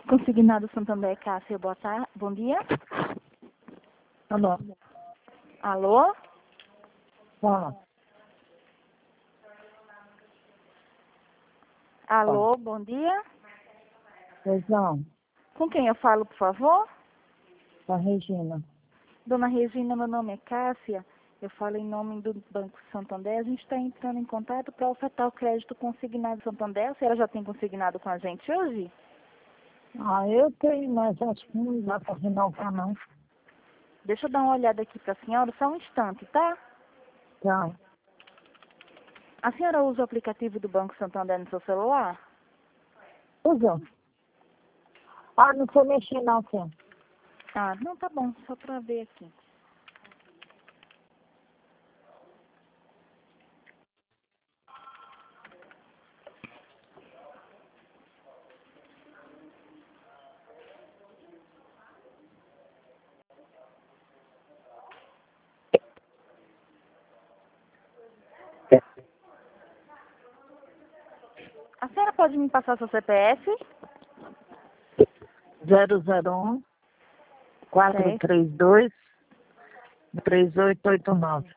Consignado Santander, Cássia, boa tarde. Bom dia. Alô? Alô? Fala. Alô, bom dia. Pois não, Com quem eu falo, por favor? com a Regina. Dona Regina, meu nome é Cássia. Eu falo em nome do Banco Santander. A gente está entrando em contato para ofertar o crédito consignado Santander. A senhora já tem consignado com a gente hoje? Eu tenho, mas acho que não dá para renovar, não. Deixa eu dar uma olhada aqui para a senhora, só um instante, tá? Tá. A senhora usa o aplicativo do Banco Santander no seu celular? Usa. Não sei mexer, não, sim. Ah, não, tá bom, só para ver aqui. A senhora pode me passar seu CPF? 001 432 3889.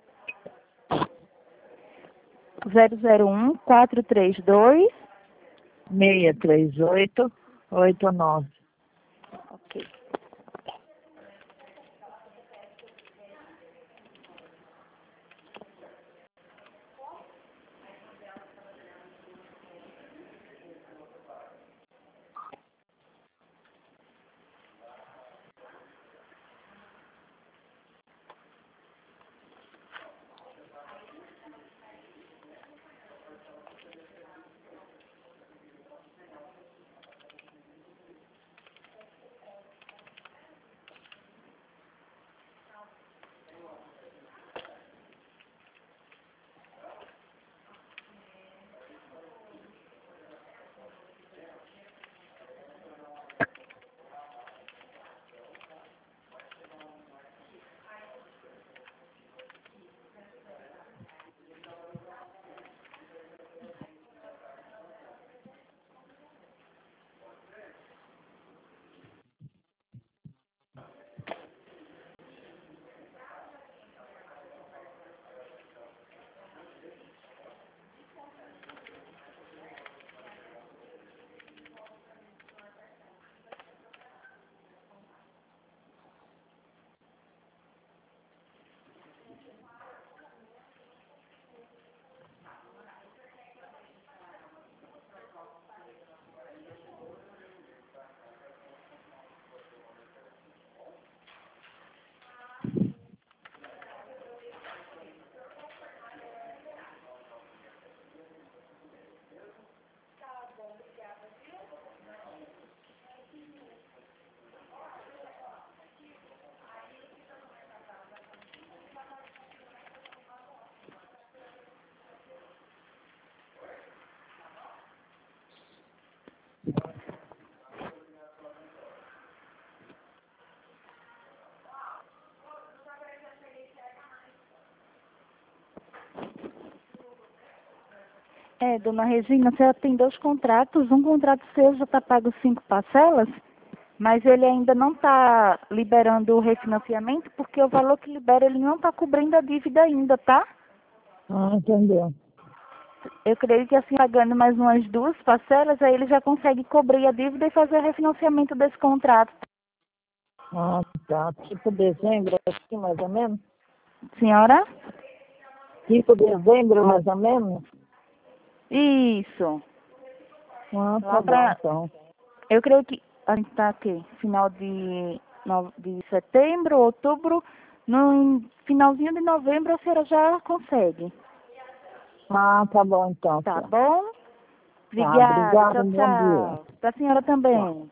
001 432. 63889. Ok. Dona Regina, a senhora tem 2 contratos. Um contrato seu já está pago 5 parcelas, mas ele ainda não está liberando o refinanciamento, porque o valor que libera ele não está cobrindo a dívida ainda, tá? Entendeu. Eu creio que assim, pagando mais umas 2 parcelas, aí ele já consegue cobrir a dívida e fazer o refinanciamento desse contrato. Tá. Tipo dezembro, assim, mais ou menos? Senhora? Tipo dezembro, mais ou menos? Isso. Tá Lá bom, pra... então. Eu creio que a gente está aqui, final de setembro, outubro, no finalzinho de novembro a senhora já consegue. Tá bom, então, Tá sim. bom? Tá, Obrigada. obrigada, Tchau, bom dia. tchau. Pra senhora Tchau. também.